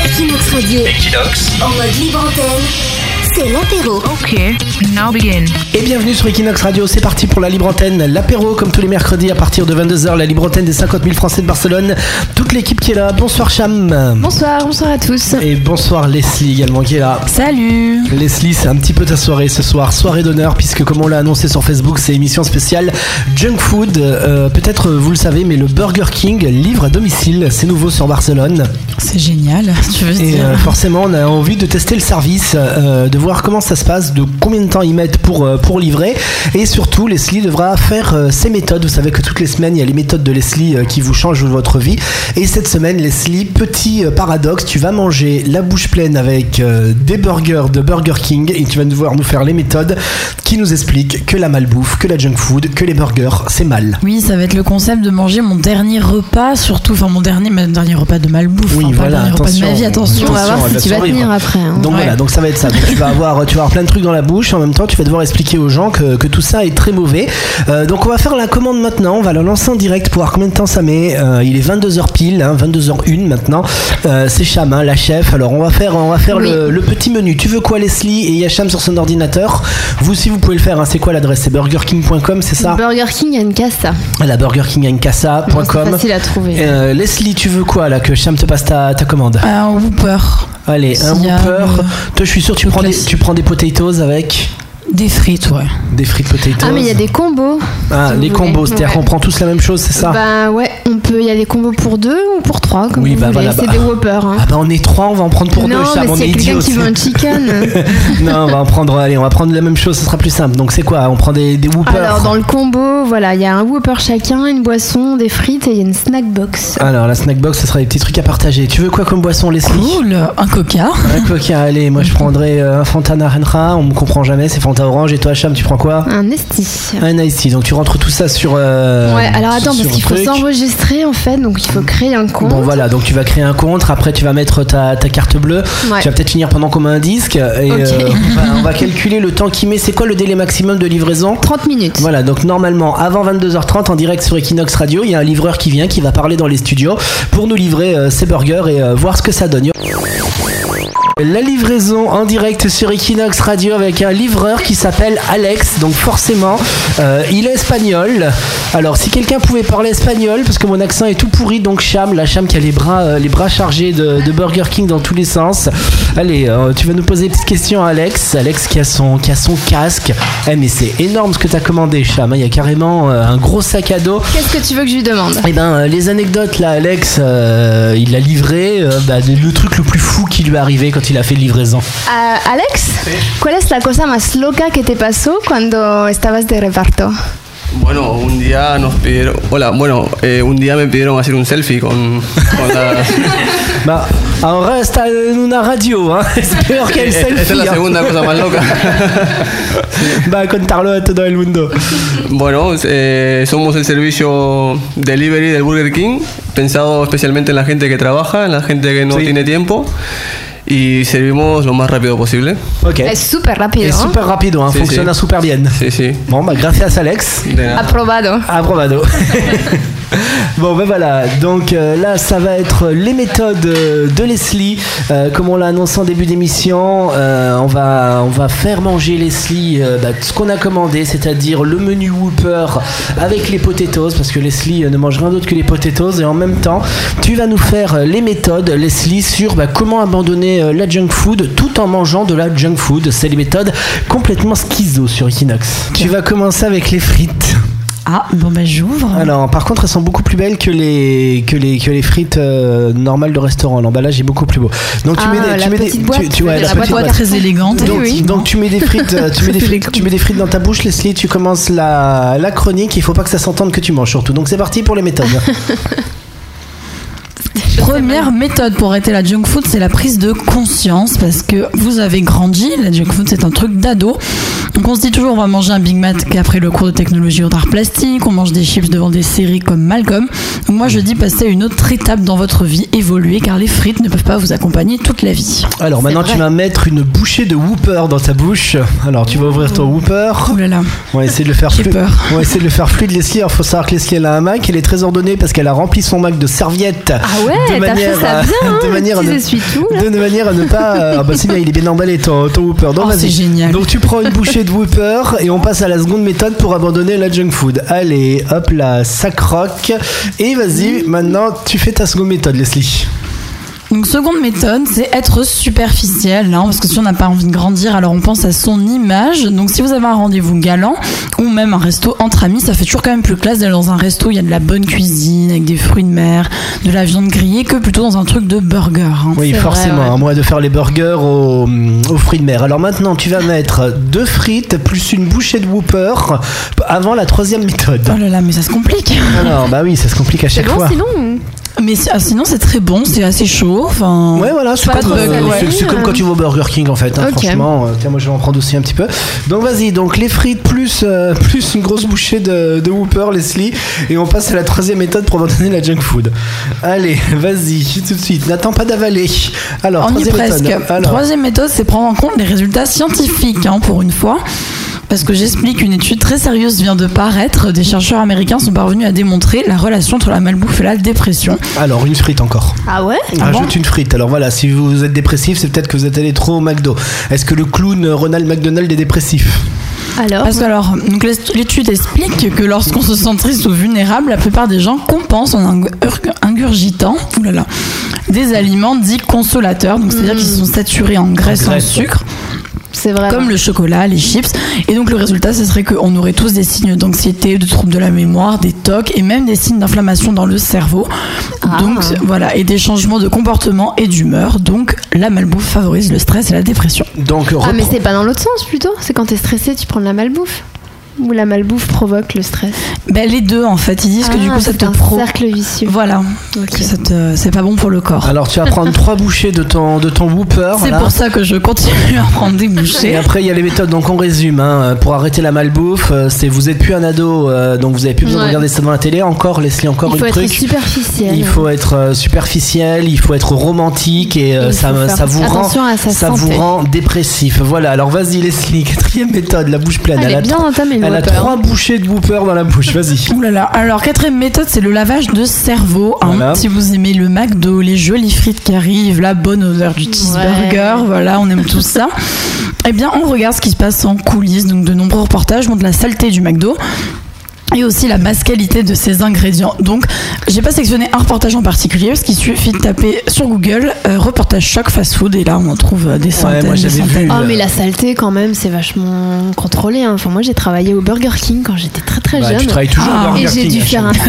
Equinox Radio. En mode libre antenne. C'est l'apéro. Ok, now begin. Et bienvenue sur Equinox Radio, c'est parti pour la libre antenne. L'apéro comme tous les mercredis à partir de 22h, la libre antenne des 50 000 Français de Barcelone. Toute l'équipe qui est là, bonsoir Cham. Bonsoir à tous. Et bonsoir Leslie également qui est là. Salut. Leslie, c'est un petit peu ta soirée ce soir, soirée d'honneur puisque comme on l'a annoncé sur Facebook, c'est émission spéciale Junk Food. Peut-être vous le savez mais le Burger King livre à domicile, c'est nouveau sur Barcelone. C'est génial, tu veux dire. Et forcément on a envie de tester le service, de voir comment ça se passe, de combien de temps ils mettent pour livrer, et surtout Leslie devra faire ses méthodes. Vous savez que toutes les semaines il y a les méthodes de Leslie qui vous changent votre vie, et cette semaine Leslie, petit paradoxe, tu vas manger la bouche pleine avec des burgers de Burger King et tu vas devoir nous faire les méthodes qui nous expliquent que la malbouffe, que la junk food, que les burgers c'est mal. Oui, ça va être le concept de manger mon dernier repas, surtout, enfin mon dernier repas de malbouffe, oui, pas le dernier repas de ma vie, attention, on va voir si tu vas tenir après. Donc voilà, donc ça va être ça. Donc, tu vas avoir plein de trucs dans la bouche, en même temps tu vas devoir expliquer aux gens que tout ça est très mauvais. Donc on va faire la commande maintenant, on va la lancer en direct pour voir combien de temps ça met. Il est 22h pile, 22h01 maintenant. C'est Cham, la chef. Alors on va faire oui. le petit menu. Tu veux quoi Leslie? Et il y a Cham sur son ordinateur. Vous aussi vous pouvez le faire, c'est quoi l'adresse? C'est burgerking.com, c'est ça? Burger King a une casa. La burgerkingancasa.com. C'est facile à trouver. Leslie, tu veux quoi là que Cham te passe ta commande? Un Whopper. Allez, un Whopper. Toi, je suis sûr tu prends des potatoes avec des frites, ouais. Des frites potatoes. Ah, mais il y a des combos. Ah, les combos, c'est-à-dire qu'on prend tous la même chose, c'est ça? Bah ouais, il y a des combos pour 2 ou pour 3, comme vous voulez. Voilà, c'est des Whoppers. Ah bah on est 3, on va en prendre pour 2. Non, mais s'il y a quelqu'un qui veut un chicken. Non, on va prendre la même chose, ce sera plus simple. Donc c'est quoi? On prend des Whoppers. Alors dans le combo, voilà, il y a un Whopper chacun, une boisson, des frites et il y a une snack box. Alors la snack box, ce sera des petits trucs à partager. Tu veux quoi comme boisson, Leslie? Cool, un Coca. Un Coca, allez, moi je prendrais un Fanta Naranja, on me comprend jamais, c'est Fanta Orange. Et toi Cham, tu prends quoi? Un Esti. Un Esti, donc tu rentres tout ça sur... ouais, alors attends, parce qu'il faut s'enregistrer en fait, donc il faut créer un compte. Bon voilà, donc tu vas créer un compte, après tu vas mettre ta carte bleue, tu vas peut-être finir pendant comme un disque, et okay. On va calculer le temps qu'il met. C'est quoi le délai maximum de livraison? 30 minutes. Voilà, donc normalement avant 22h30 en direct sur Equinox Radio, il y a un livreur qui va parler dans les studios pour nous livrer ses burgers et voir ce que ça donne. La livraison en direct sur Equinox Radio avec un livreur qui s'appelle Alex, donc forcément il est espagnol. Alors si quelqu'un pouvait parler espagnol, parce que mon accent est tout pourri, donc Cham qui a les bras chargés de Burger King dans tous les sens. Allez, tu vas nous poser des petites questions à Alex qui a son casque. Mais c'est énorme ce que t'as commandé Cham, il y a carrément un gros sac à dos. Qu'est-ce que tu veux que je lui demande? Eh ben les anecdotes là, Alex il a livré le truc le plus fou qui lui est arrivé quand il a fait livraison. Alex, ¿cuál es la cosa más loca que te pasó cuando estabas de reparto? Bueno, un día un día me pidieron hacer un selfie con la... ahora está en una radio, es peor que el selfie. Esta es la segunda cosa más loca. Va a contarlo a todo el mundo. Bueno, somos el servicio delivery del Burger King, pensado especialmente en la gente que trabaja, en la gente que no tiene tiempo. Y servimos lo más rápido posible. Ok. Es súper rápido. Es súper rápido, funciona súper bien. Sí. Bon, gracias Alex. Aprobado. Bon voilà, donc là ça va être les méthodes de Leslie, comme on l'a annoncé en début d'émission. On va faire manger Leslie ce qu'on a commandé, c'est-à-dire le menu Whopper avec les potatoes, parce que Leslie ne mange rien d'autre que les potatoes, et en même temps tu vas nous faire les méthodes Leslie sur comment abandonner la junk food tout en mangeant de la junk food. C'est les méthodes complètement schizo sur Equinox. Tu vas commencer avec les frites. Ah, bon j'ouvre. Alors par contre elles sont beaucoup plus belles que les frites normales de restaurant. L'emballage est beaucoup plus beau. Donc tu mets des la boîte très élégante. Donc tu mets des frites, tu mets des frites dans ta bouche Leslie, tu commences la chronique, il faut pas que ça s'entende que tu manges surtout. Donc c'est parti pour les méthodes. Première méthode pour arrêter la junk food, c'est la prise de conscience, parce que vous avez grandi, la junk food c'est un truc d'ado. Donc on se dit toujours on va manger un Big Mac après le cours de technologie ou d'art plastique, on mange des chips devant des séries comme Malcolm. Donc moi je dis passer à une autre étape dans votre vie, évoluer, car les frites ne peuvent pas vous accompagner toute la vie. Alors maintenant tu vas mettre une bouchée de Whopper dans ta bouche. Alors tu vas ouvrir ton Whopper. Oh là là. On va essayer de le faire J'ai peur. On va essayer de le faire fluide, Leslie. Il faut savoir que Leslie elle a un Mac, elle est très ordonnée parce qu'elle a rempli son Mac de serviettes. Ah ouais, t'as fait ça bien, de manière à ne pas. Ah bah c'est bien, il est bien emballé ton Whopper. Donc, c'est génial. Donc tu prends une bouchée de Whopper et on passe à la seconde méthode pour abandonner la junk food. Allez, hop là, ça croque. Et vas-y, maintenant tu fais ta seconde méthode, Leslie. Donc seconde méthode, c'est être superficiel, hein, parce que si on n'a pas envie de grandir, alors on pense à son image. Donc si vous avez un rendez-vous galant ou même un resto entre amis, ça fait toujours quand même plus classe d'aller dans un resto où il y a de la bonne cuisine avec des fruits de mer, de la viande grillée, que plutôt dans un truc de burger. Hein. Oui, c'est forcément, vrai, ouais. À moins de faire les burgers aux fruits de mer. Alors maintenant, tu vas mettre 2 frites plus une bouchée de Whopper avant la troisième méthode. Oh là là, mais ça se complique. Alors bah oui, ça se complique à C'est chaque bon fois. sinon. Mais sinon c'est très bon, c'est assez chaud. Enfin, Ouais, voilà, c'est Pas comme, trop salé, c'est comme quand tu vas au Burger King en fait. Hein, Ok. franchement, tiens, moi je vais en prendre aussi un petit peu. Donc vas-y, donc les frites plus une grosse bouchée de Whopper, Leslie, et on passe à la troisième méthode pour abandonner la junk food. Allez, vas-y, tout de suite. N'attends pas d'avaler. Alors, on y est troisième presque. méthode. Alors, Troisième méthode, c'est prendre en compte les résultats scientifiques, hein, pour une fois. Parce que j'explique, une étude très sérieuse vient de paraître. Des chercheurs américains sont parvenus à démontrer la relation entre la malbouffe et la dépression. alors, une frite encore. Ah ouais. Rajoute une frite. Alors voilà, si vous êtes dépressif, c'est peut-être que vous êtes allé trop au McDo. Est-ce que le clown Ronald McDonald est dépressif? Alors. Parce que alors, donc l'étude explique que lorsqu'on se sent triste ou vulnérable, la plupart des gens compensent en ingurgitant des aliments dits consolateurs. Donc c'est-à-dire qu'ils sont saturés en graisse, en sucre. C'est vrai. Comme le chocolat, les chips. Et donc le résultat, ce serait qu'on aurait tous des signes d'anxiété, de troubles de la mémoire, des TOC et même des signes d'inflammation dans le cerveau. Donc voilà, et des changements de comportement et d'humeur. Donc la malbouffe favorise le stress et la dépression. Donc, Ah mais c'est pas dans l'autre sens plutôt. C'est quand t'es stressé, tu prends de la malbouffe. Ou la malbouffe provoque le stress. Ben, les deux en fait, ils disent que du coup ça c'est te un cercle vicieux. Voilà, Ok. que c'est pas bon pour le corps. alors tu vas prendre 3 bouchées de ton Whopper. C'est là. pour ça que je continue à prendre des Et bouchées. après il y a les méthodes, donc on résume hein. Pour arrêter la malbouffe, c'est vous êtes plus un ado, donc vous avez plus besoin de Ouais. regarder ça devant la télé. Encore Leslie, encore Il faut une être truc. superficiel. Il faut être superficiel, il faut être romantique et Il ça faut faire ça vous rend attention à sa ça santé. vous rend dépressif. Voilà, alors vas-y Leslie, 4e méthode, la bouche pleine. Elle est bien entamée, le elle a Whopper. 3 bouchées de Whopper dans la bouche, vas-y. Ouh là là. Alors, quatrième méthode, c'est le lavage de cerveau. Hein. Voilà. Si vous aimez le McDo, les jolies frites qui arrivent, la bonne odeur du cheeseburger, voilà, on aime tout ça. Eh bien, on regarde ce qui se passe en coulisses. Donc, de nombreux reportages montrent la saleté du McDo. Et aussi la basse qualité de ses ingrédients. Donc, j'ai pas sélectionné un reportage en particulier parce qu'il suffit de taper sur Google reportage choc fast food et là on en trouve des centaines. moi, des j'avais vu, centaines. Oh mais la saleté quand même c'est vachement contrôlé hein. Enfin moi j'ai travaillé au Burger King quand j'étais très Bah, jeune tu travailles toujours au et Burger j'ai King, dû faire un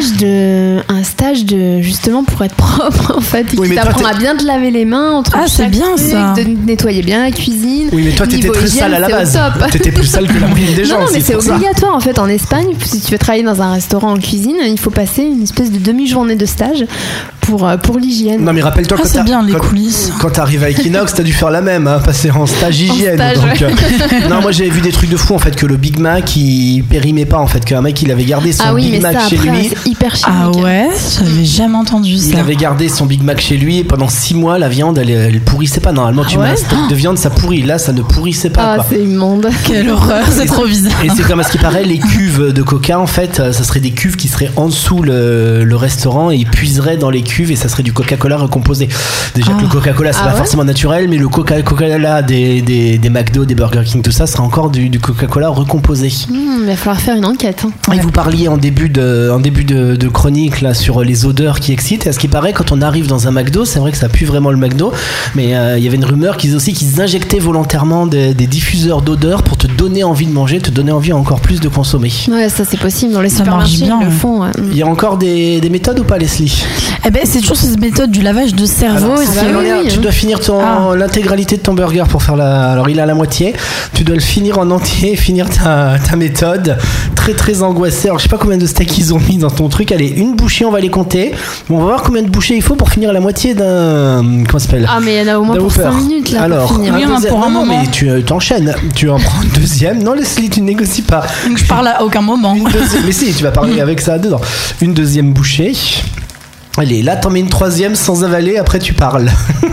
Hacham. stage de justement pour être propre en fait Oui, qui mais toi, t'apprend t'es- à bien te laver les mains entre Ah, c'est chaque bien, truc, ça. de nettoyer bien la cuisine. Oui, mais toi t'étais Niveau très hygiène, sale à la c'est au base. top. T'étais plus sale que la moyenne des gens. Non, mais c'est pour ça. obligatoire en fait en Espagne. Si tu veux travailler dans un restaurant en cuisine, il faut passer une espèce de demi-journée de stage pour l'hygiène. Non mais rappelle-toi Ah, quand c'est bien, les quand- coulisses. Quand t'arrives à Equinox, t'as dû faire la même, hein, passer en stage hygiène. stage, donc, ouais. non, moi j'avais vu des trucs de fou en fait que le Big Mac il périmait pas en fait, qu'un mec il avait gardé son Ah oui, Big mais Mac ça chez après lui. c'est hyper chimique. Ah ouais, j'avais jamais entendu Il ça. avait gardé son Big Mac chez lui et pendant 6 mois la viande elle pourrissait pas. Normalement tu mets un steak de viande ça pourrit, là ça ne pourrissait pas. Ah quoi. c'est immonde. Quelle horreur, c'est trop bizarre. Et c'est comme à ce qui paraît, les cuves de Coca, en fait, ça serait des cuves qui seraient en dessous le restaurant et ils puiseraient dans les cuves et ça serait du Coca-Cola recomposé. Déjà que le Coca-Cola, c'est Ah pas ouais forcément naturel, mais le Coca-Cola des McDo, des Burger King, tout ça, sera encore du Coca-Cola recomposé. Il va falloir faire une enquête. Hein. Et vous parliez en début de chronique là sur les odeurs qui excitent. Et à ce qui paraît, quand on arrive dans un McDo, c'est vrai que ça pue vraiment le McDo, mais il y avait une rumeur qu'ils injectaient volontairement des diffuseurs d'odeurs pour te donner envie de manger, te donner envie encore plus de consommer. Ouais, ça c'est possible. Dans les Ça marche supermarchés, bien, ils le ouais. font. Ouais. Il y a encore des méthodes ou pas, Leslie? Eh ben, c'est toujours cette méthode du lavage de cerveau. Alors, et c'est- tu dois finir l'intégralité de ton burger pour faire alors il est à la moitié. Tu dois le finir en entier, finir ta méthode. Très très angoissé. Alors je sais pas combien de steaks ils ont mis dans ton truc. Allez, une bouchée, on va les compter. Bon, on va voir combien de bouchées il faut pour finir la moitié d'un. Comment ça s'appelle? Ah, mais il y en a au moins pour 5 minutes là. Alors, pour finir. Oui, il y en a pour un non, moment. mais tu t'enchaînes. Tu en prends un deuxième. Non, Leslie, tu négocies pas. Donc je parle à aucun moment. Mais si, tu vas parler avec ça dedans. Une deuxième bouchée. Allez, là, t'en mets une troisième sans avaler. Après, tu parles.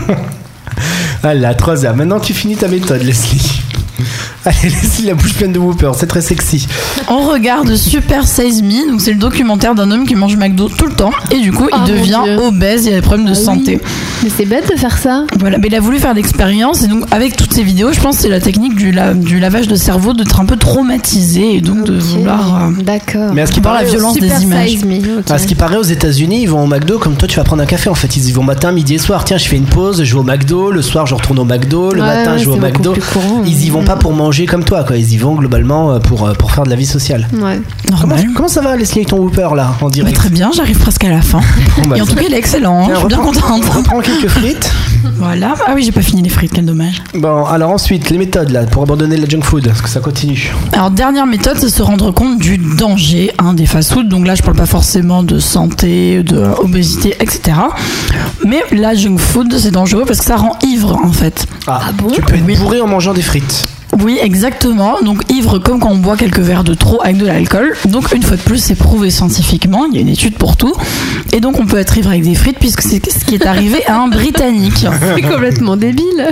Voilà, troisième. Maintenant, tu finis ta méthode, Leslie. Allez, Leslie, la bouche pleine de Whopper, c'est très sexy. On regarde Super Size Me, donc c'est le documentaire d'un homme qui mange McDo tout le temps et du coup il mon devient Dieu. obèse, il a des problèmes de Ah oui. santé. Mais c'est bête de faire ça. Voilà, mais il a voulu faire l'expérience et donc avec toutes ces vidéos, je pense que c'est la technique du lavage de cerveau, d'être un peu traumatisé et donc de Ok. vouloir D'accord. Mais à ce qui voir la paraît, violence Super des images. Size Me, ok. À ce qui paraît, aux États-Unis, ils vont au McDo comme toi, tu vas prendre un café. En fait, ils y vont matin, midi et soir. Tiens, je fais une pause, je vais au McDo. Le soir, je retourne au McDo. Le Ouais, matin, ouais, je vais au c'est beaucoup McDo. plus courant. Ils y vont pas pour manger comme toi, quoi. Ils y vont globalement pour faire de la vie sociale. Ouais. Normal. Comment ça va, Leslie, avec ton Whopper là, en Bah, direct? très bien, j'arrive presque à la fin. Bon, bah, Et en tout cas, il est excellent, hein, tiens, je suis bien contente. Reprends quelques frites. Voilà. Ah oui, j'ai pas fini les frites, quel dommage. Bon, alors ensuite, les méthodes là pour abandonner la junk food, parce que ça continue. Alors, dernière méthode, c'est se rendre compte du danger des fast-food. Donc là, je parle pas forcément de santé, de obésité, etc. Mais la junk food, c'est dangereux parce que ça rend ivre, en fait. Ah, bon? Tu peux être Oui. bourré en mangeant des frites. Oui, exactement. Donc ivre comme quand on boit quelques verres de trop avec de l'alcool. Donc une fois de plus, c'est prouvé scientifiquement. Il y a une étude pour tout. Et donc on peut être ivre avec des frites puisque c'est ce qui est arrivé à un Britannique. C'est complètement débile.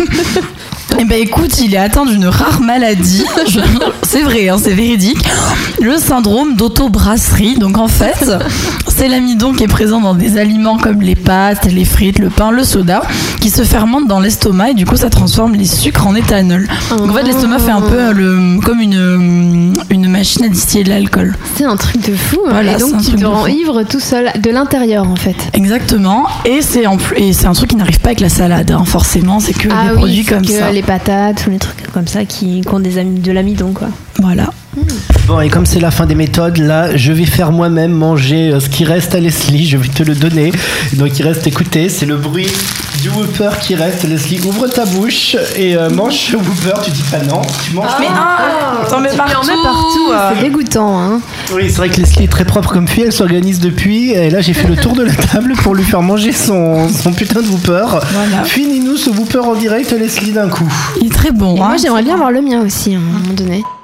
Eh ben écoute, il est atteint d'une rare maladie. C'est vrai, c'est véridique. Le syndrome d'autobrasserie. Donc en fait, c'est l'amidon qui est présent dans des aliments comme les pâtes, les frites, le pain, le soda, qui se fermente dans l'estomac et du coup ça transforme les sucres en éthanol. Donc en fait l'estomac fait un peu comme une machine à distiller de l'alcool. C'est un truc de fou. Hein. Voilà, et donc c'est un tu truc te de rends fou. ivre tout seul, de l'intérieur en fait. Exactement. Et c'est un truc qui n'arrive pas avec la salade. Forcément, c'est que des produits c'est comme que ça. les patates ou les trucs comme ça qui ont de l'amidon quoi. Voilà. Bon, et comme c'est la fin des méthodes, là, je vais faire moi-même manger ce qui reste à Leslie. Je vais te le donner. Donc, il reste, écoutez, c'est le bruit du Whopper qui reste. Leslie, ouvre ta bouche et mange ce Whopper. Tu dis pas non, tu manges. t'en mets Tu en mets partout, c'est dégoûtant hein. Oui, c'est vrai que Leslie est très propre comme fille. Elle s'organise depuis. Et là, j'ai fait le tour de la table pour lui faire manger son putain de Whopper. Voilà. Finis-nous ce Whopper en direct, Leslie, d'un coup. Il est très bon. Et hein. moi j'aimerais bien voir le mien aussi à un moment donné.